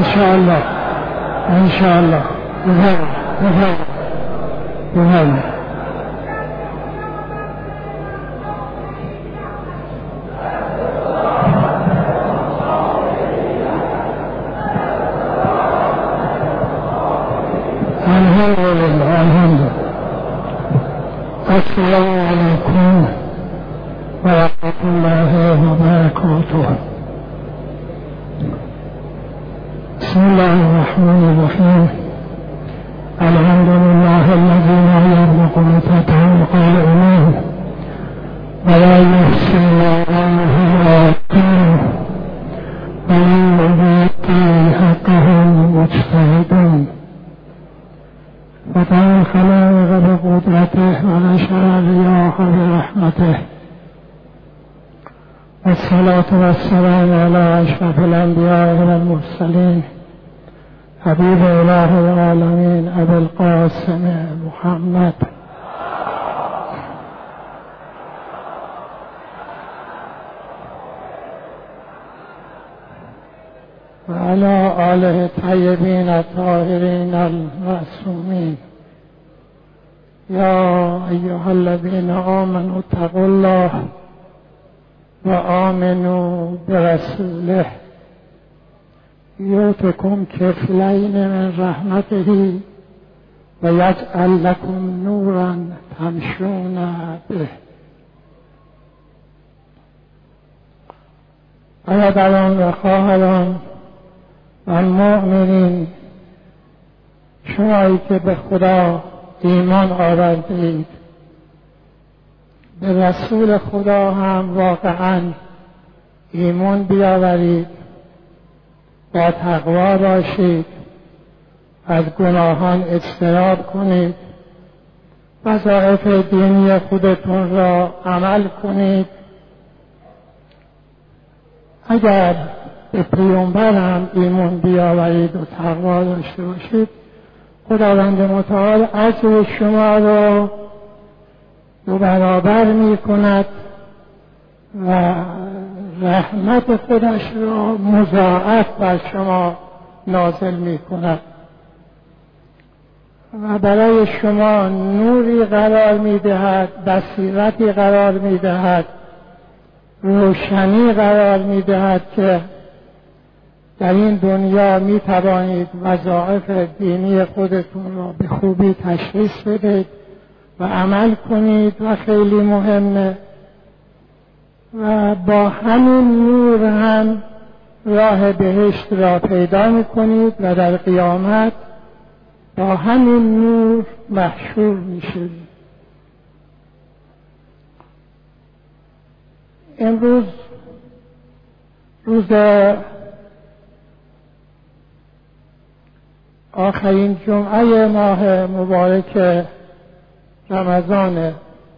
انشاءالله انشاءالله. بفرمایید. الحمدلله. السلام علیکم و رحمت الله و برکاته. بسم الله الرحمن الرحیم. الحمد لله الذي لا يرزق مثله قال إليه ولا يحسن الله ومن يؤتي حقه المجتهدون فتح الخلائق بقدرته ونشر الرياح برحمته والصلاة والسلام على أشرف الأنبياء والمرسلين حبيب إله العالمين أبي القاسم محمد وعلى آله الطيبين الطاهرين المعصومين. يا أيها الذين آمنوا اتقوا الله وآمنوا برسوله يؤتكم كفلين من رحمته ويجعل لكم نورا تمشون به. برادران و خواهران و مؤمنین، شمایی که به خدا ایمان آوردید، به رسول خدا هم واقعا ایمان بیاورید، با تقوا باشید، از گناهان اجتناب کنید، وظایف دینی خودتون را عمل کنید. اگر به پیامبر هم ایمان بیاورید و تقوا داشته باشید، خداوند متعال اجر شما را 2 برابر می کند و رحمت خودش را مضاعف بر شما نازل می کند و برای شما نوری قرار می دهد، بصیرتی قرار می دهد، روشنی قرار می دهد که در این دنیا می توانید وظایف دینی خودتون را به خوبی تشخیص بدید و عمل کنید و خیلی مهمه. و با همین نور هم راه بهشت را پیدا می کنید و در قیامت با همین نور محشور می شوید. امروز روز آخرین جمعه ماه مبارک رمضان،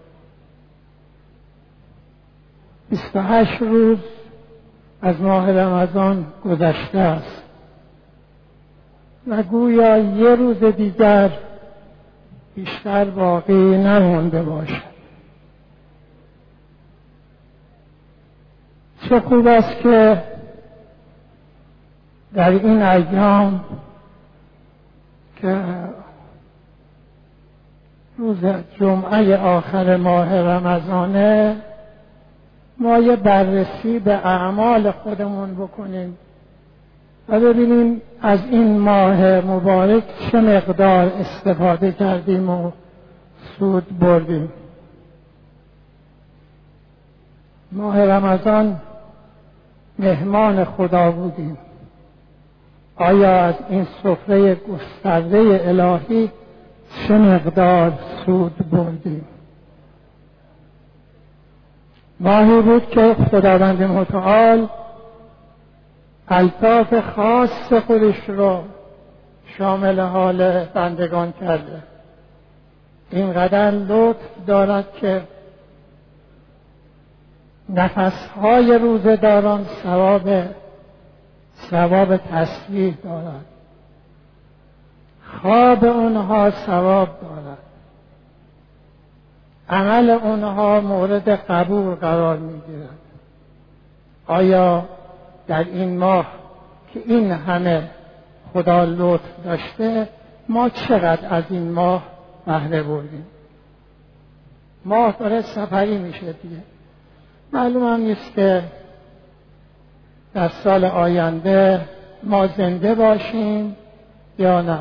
28 روز از ماه رمضان گذشته است و گویا 1 روز دیگر بیشتر باقی نمانده باشد. چه خوب است که در این ایام که روز جمعه آخر ماه رمضانه ما یه بررسی به اعمال خودمون بکنیم و ببینیم از این ماه مبارک چه مقدار استفاده کردیم و سود بردیم. ماه رمضان مهمان خدا بودیم. آیا از این سفره گسترده الهی چه مقدار سود بردیم؟ ماهی بود که خداوند متعال الطاف خاص خودش را شامل حال بندگان کرده. اینقدر لطف دارد که نفسهای روزه‌داران ثواب تسبیح دارد، خواب اونها ثواب دارد، عمل اونها مورد قبول قرار میگیرد. آیا در این ماه که این همه خدا لطف داشته ما چقدر از این ماه بهره بردیم. ماه داره سفری میشه دیگه. معلوم هم نیست که در سال آینده ما زنده باشیم یا نه.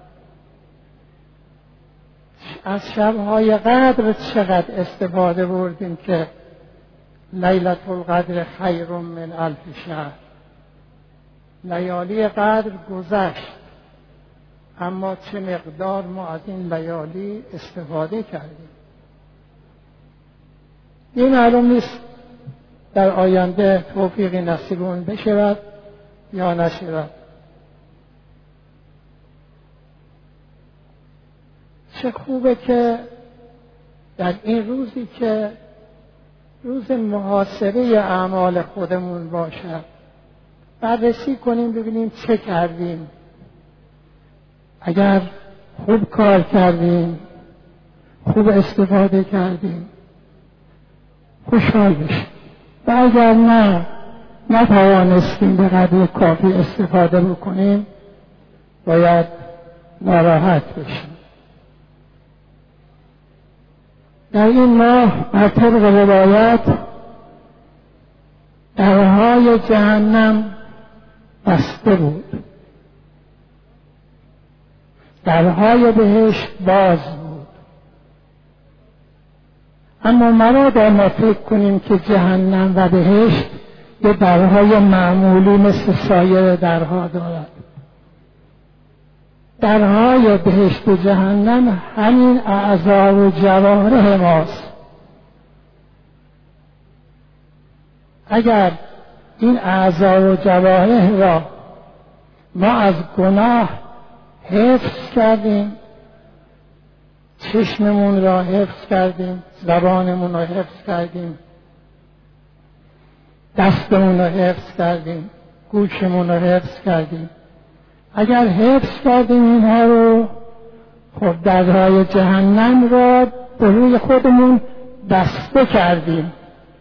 از شب‌های قدر چقدر استفاده بردیم که لیلة القدر خیر من الف شهر. لیالی قدر گذشت، اما چه مقدار ما از این لیالی استفاده کردیم. این معلوم نیست در آینده توفیقی نصیبون بشود یا نشود. چه خوبه که در این روزی که روز محاسبه اعمال خودمون باشد بررسی کنیم ببینیم چه کردیم. اگر خوب کار کردیم، خوب استفاده کردیم، خوشحال بشیم. و اگر نه نتوانستیم به قدر کافی استفاده بکنیم باید ناراحت بشیم. در این ماه بر طبق روایت درهای جهنم بسته بود، درهای بهشت باز بود. اما مبادا ما فکر کنیم که جهنم و بهشت یه درهای معمولی مثل سایر درها دارد. درهای بهشت و جهنم همین اعضا و جوارح ماست. اگر این اعضا و جوارح را ما از گناه حفظ کردیم، چشممون را حفظ کردیم، زبانمون را حفظ کردیم، دستمون را حفظ کردیم، گوشمون را حفظ کردیم، اگر حفظ کردیم اینها رو، خب درهای جهنم را به روی خودمون بسته کردیم.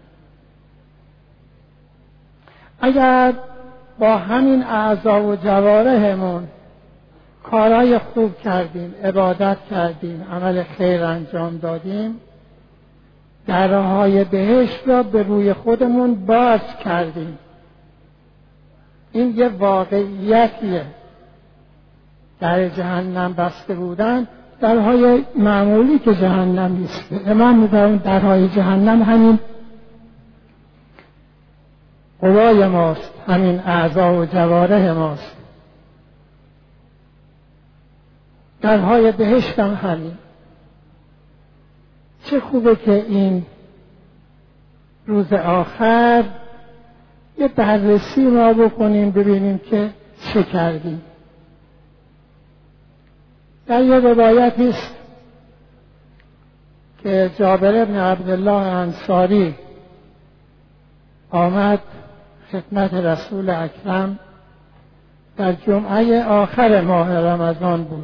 اگر با همین اعضا و جوارحمون کارهای خوب کردیم، عبادت کردیم، عمل خیر انجام دادیم، درهای بهشت را به روی خودمون باز کردیم. این یه واقعیتیه. در جهنم بسته بودن درهای معمولی که جهنم نیست. امام می‌فرماید درهای جهنم همین قوای ماست، همین اعضا و جوارح ماست. درهای بهشت هم همین. چه خوبه که این روز آخر یه بررسی ما بکنیم ببینیم که چه کردیم. در یه روایتی است که جابر بن عبدالله انصاری آمد خدمت رسول اکرم در جمعه آخر ماه رمضان بود.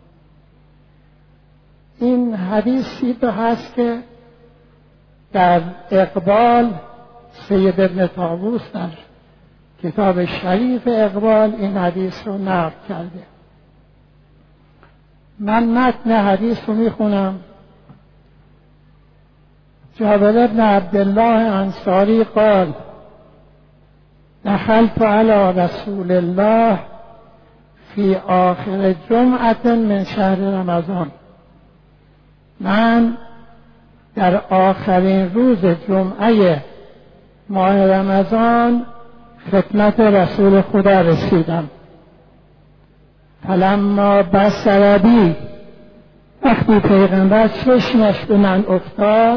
این حدیثی تو هست که در اقبال سید ابن طاووس در کتاب شریف اقبال این حدیث رو نقل کرده. من متن حدیث رو میخونم. جابر بن عبدالله انصاری قال دخلت على رسول الله فی آخر جمعة من شهر رمضان. من در آخرین روز جمعه ماه رمضان خدمت رسول خدا رسیدم. فلما بصر بی، وقتی پیغمبر چشمش به من افتاد،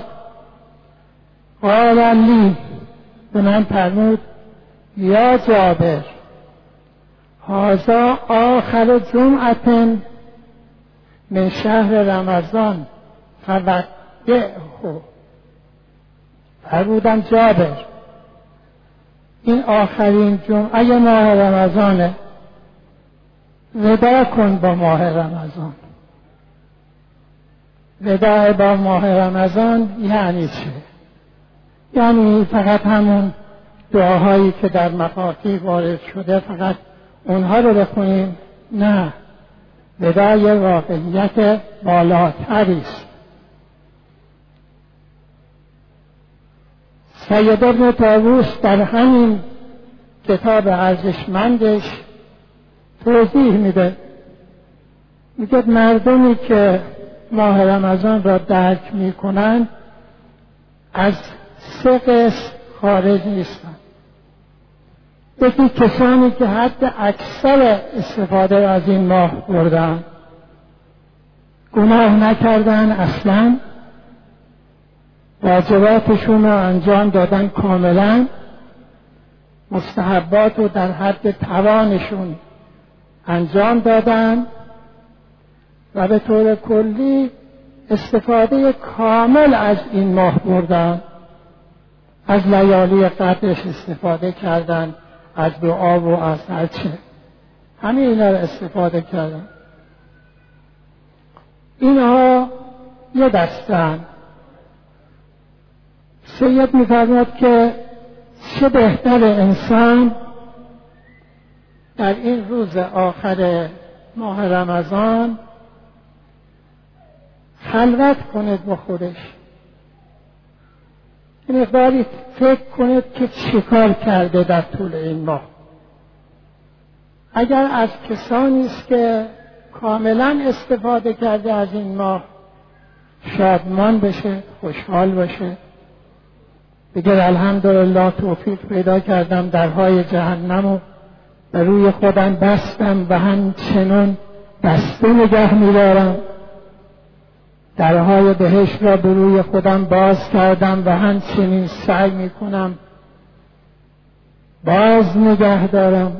قال لی، به من فرمود یا جابر هذا آخر جمعة من شهر رمضان فودعه. فرمودم جابر این آخرین جمعه ماه رمضانه، وداع کن با ماه رمضان. وداع با ماه رمضان یعنی چه؟ یعنی فقط همون دعاهایی که در مفاتیح وارد شده فقط اونها رو بخونیم؟ نه، وداع واقعیت بالاتری است. سید ابن طاووس در همین کتاب ارزشمندش توضیح میده، میگه مردمی که ماه رمضان را درک میکنند از 3 قسم خارج نیستند. یکی کسانی که حد اکثر استفاده از این ماه بردن، گناه نکردن، اصلا واجباتشون را انجام دادن کاملا، مستحبات رو در حد توانشون انجام دادن و به طور کلی استفاده کامل از این ماه بردن. از لیالی قدرش استفاده کردن، از دعا و از هرچه، همه اینا رو استفاده کردن. اینها یه دستن. سید می‌فرماید که چه بهتر انسان در این روز آخر ماه رمضان خلوت کنید با خودش، این مقداری فکر کنید که چه کار کرده در طول این ماه. اگر از کسانی است که کاملا استفاده کرده از این ماه، شادمان بشه، خوشحال باشه، بگه الحمدلله توفیق پیدا کردم، درهای جهنم رو به روی خودم بستم و همچنان بسته نگه می‌دارم، درهای بهشت را به روی خودم باز کردم و همچنین سعی میکنم باز نگه دارم.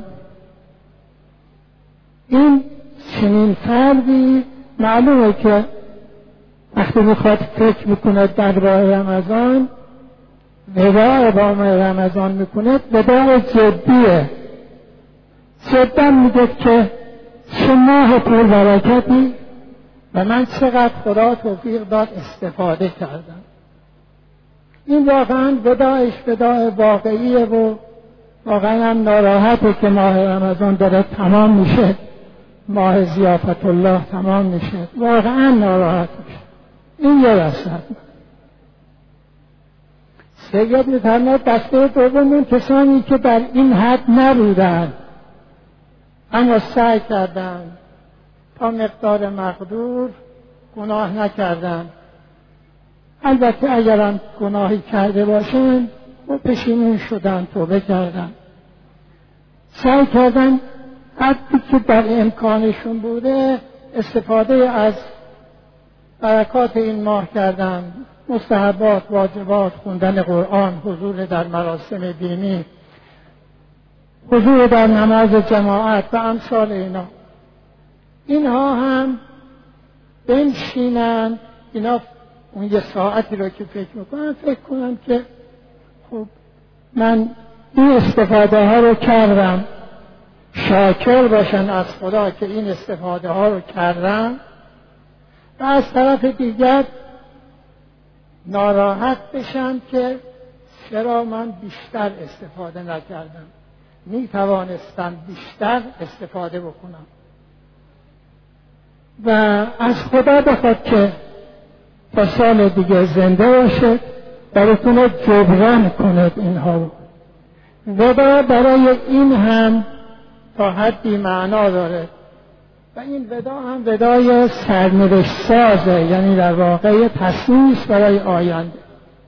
این چنین فردی معلومه که وقتی میخواد فکر میکنه درباره رمضان، وداع با رمضان میکنه، وداع جدیه. جدا میگه که چه ماه پربرکتی و من چقدر خدا توفیق داد استفاده کردم. این واقعا وداعش وداع واقعیه و واقعا هم ناراحته که ماه رمضان داره تمام میشه، ماه ضیافت الله تمام میشه، واقعا ناراحت میشه. این یه رسد. سید می‌فرماید دسته دوم اون کسانی که در این حد نبودن اما سعی کردن تا مقدار مقدور گناه نکردن. البته اگرم گناهی کرده باشن و پشیمون شدن، توبه کردن، سعی کردن حدی که در امکانشون بوده استفاده از برکات این ماه کردن، مستحبات، واجبات، خوندن قرآن، حضور در مراسم دینی، حضور در نماز جماعت و امثال اینا. اینها هم بنشینن، اینا اون یه ساعتی رو که فکر میکنن، فکر کنن که خب من این استفاده ها رو کردم، شاکر باشن از خدا که این استفاده ها رو کردم، و از طرف دیگر ناراحت بشن که چرا من بیشتر استفاده نکردم، می توانستم بیشتر استفاده بکنم. و از خدا بخواد که تا سال دیگه زنده باشد و بتونه جبران کند اینها رو. وداع برای این هم تا حدی معنا داره و این وداع هم وداع سرنوشت سازه، یعنی در واقع تصمیمش برای آینده.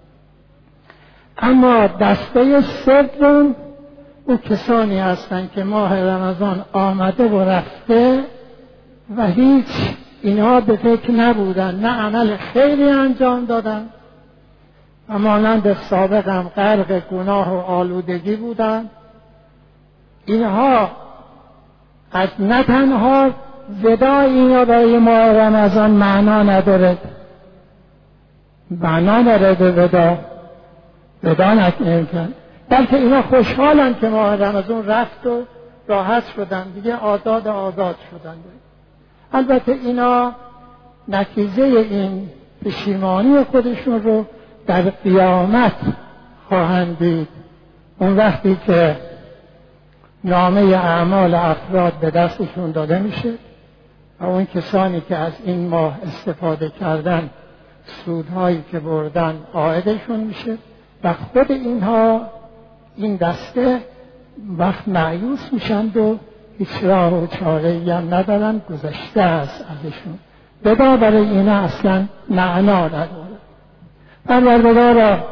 اما دسته سوم او کسانی هستند که ماه رمضان آمده و رفته و هیچ اینها به فکر نبودن، نه عمل خیری انجام دادن و مانند سابق هم غرق گناه و آلودگی بودن. اینها از نه تنها وداع اینا برای ماه رمضان معنا نداره، معنا نداره وداع نکنه، بلکه اینا خوشحالن که ماه رمضان رفت و راحت شدن، دیگه آزاد شدن. البته اینا نتیجه این پشیمانی خودشون رو در قیامت خواهند دید، اون وقتی که نامه اعمال افراد به دستشون داده میشه و اون کسانی که از این ماه استفاده کردن سودهایی که بردن عائدشون میشه و خود اینها این دسته وقت مایوس میشند و هیچ راه و چاره‌ای هم ندارن، گذشته است ازشون، بدا برای اینا اصلا معنا نداره. پروردگارا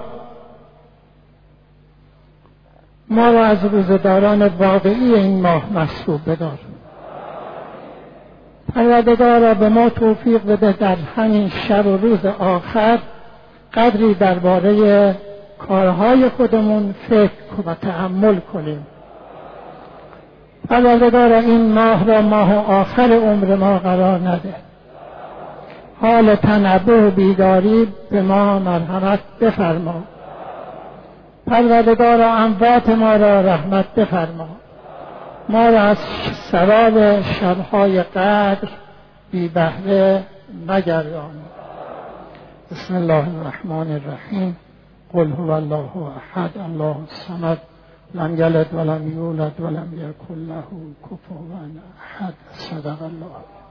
ما را از روزداران واقعی این ماه محسوب بدار. پروردگارا به ما توفیق بده در همین شب و روز آخر قدری درباره کارهای خودمون فکر و تأمل کنیم. پروردگارا این ماه را ماه آخر عمر ما قرار نده. حال تنبه و بیداری به ما مرحمت بفرما. پروردگارا اموات ما را رحمت بفرما. ما را از ثواب شبهای قدر بی بهره مگردان. بسم الله الرحمن الرحیم. قل هو الله احد الله الصمد لم یلد ولم یولد ولم یکن له کفوا احد. صدق الله.